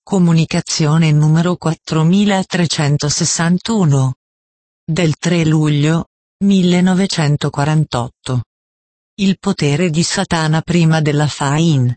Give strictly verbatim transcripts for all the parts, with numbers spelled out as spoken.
Comunicazione numero quattromilatrecentosessantuno. Del tre luglio millenovecentoquarantotto. Il potere di Satana prima della Fain.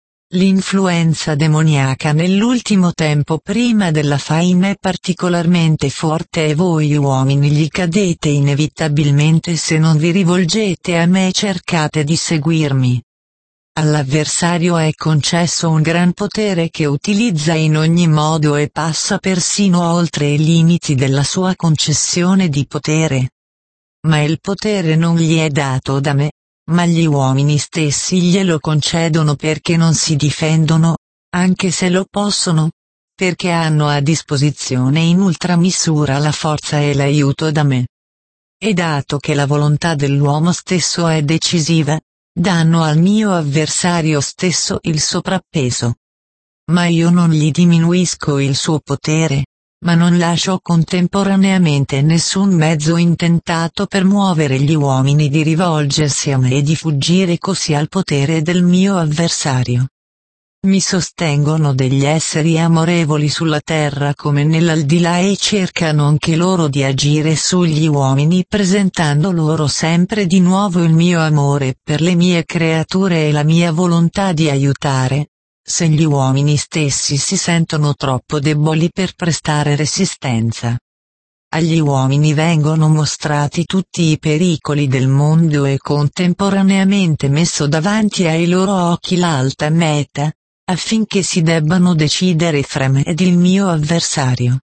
L'influenza demoniaca nell'ultimo tempo prima della Fain è particolarmente forte e voi uomini gli cadete inevitabilmente se non vi rivolgete a me e cercate di seguirmi. All'avversario è concesso un gran potere che utilizza in ogni modo e passa persino oltre i limiti della sua concessione di potere. Ma il potere non gli è dato da me, ma gli uomini stessi glielo concedono perché non si difendono, anche se lo possono, perché hanno a disposizione in ultramisura la forza e l'aiuto da me. E dato che la volontà dell'uomo stesso è decisiva, danno al mio avversario stesso il sovrappeso. Ma io non gli diminuisco il suo potere, ma non lascio contemporaneamente nessun mezzo intentato per muovere gli uomini di rivolgersi a me e di fuggire così al potere del mio avversario. Mi sostengono degli esseri amorevoli sulla terra come nell'aldilà e cercano anche loro di agire sugli uomini presentando loro sempre di nuovo il mio amore per le mie creature e la mia volontà di aiutare, se gli uomini stessi si sentono troppo deboli per prestare resistenza. Agli uomini vengono mostrati tutti i pericoli del mondo e contemporaneamente messo davanti ai loro occhi l'alta meta, affinché si debbano decidere fra me ed il mio avversario.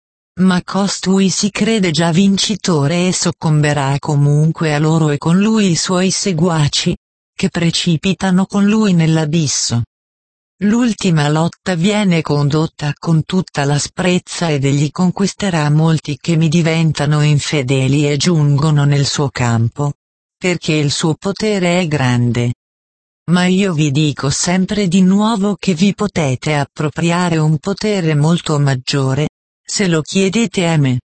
Ma costui si crede già vincitore e soccomberà comunque a loro e con lui i suoi seguaci, che precipitano con lui nell'abisso. L'ultima lotta viene condotta con tutta l'asprezza ed egli conquisterà molti che mi diventano infedeli e giungono nel suo campo, perché il suo potere è grande. Ma io vi dico sempre di nuovo che vi potete appropriare un potere molto maggiore, se lo chiedete a me.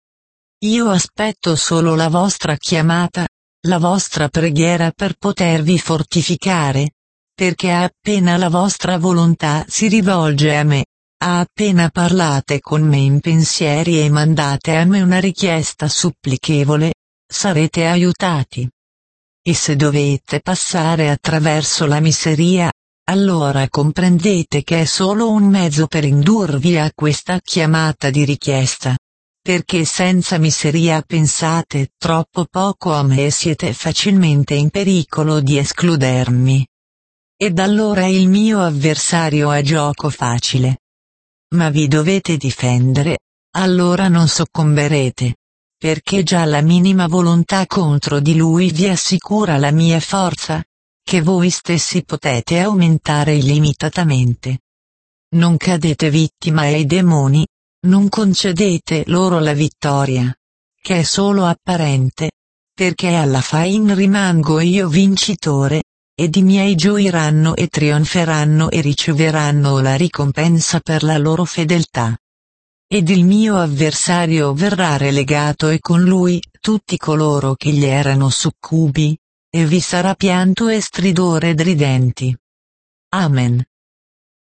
Io aspetto solo la vostra chiamata, la vostra preghiera per potervi fortificare, perché appena la vostra volontà si rivolge a me, appena parlate con me in pensieri e mandate a me una richiesta supplichevole, sarete aiutati. E se dovete passare attraverso la miseria, allora comprendete che è solo un mezzo per indurvi a questa chiamata di richiesta. Perché senza miseria pensate troppo poco a me e siete facilmente in pericolo di escludermi. Ed allora il mio avversario è gioco facile. Ma vi dovete difendere, allora non soccomberete. Perché già la minima volontà contro di lui vi assicura la mia forza, che voi stessi potete aumentare illimitatamente. Non cadete vittima ai demoni, non concedete loro la vittoria, che è solo apparente, perché alla Fain rimango io vincitore, ed i miei gioiranno e trionferanno e riceveranno la ricompensa per la loro fedeltà. Ed il mio avversario verrà relegato e con lui tutti coloro che gli erano succubi, e vi sarà pianto e stridore di denti. Amen.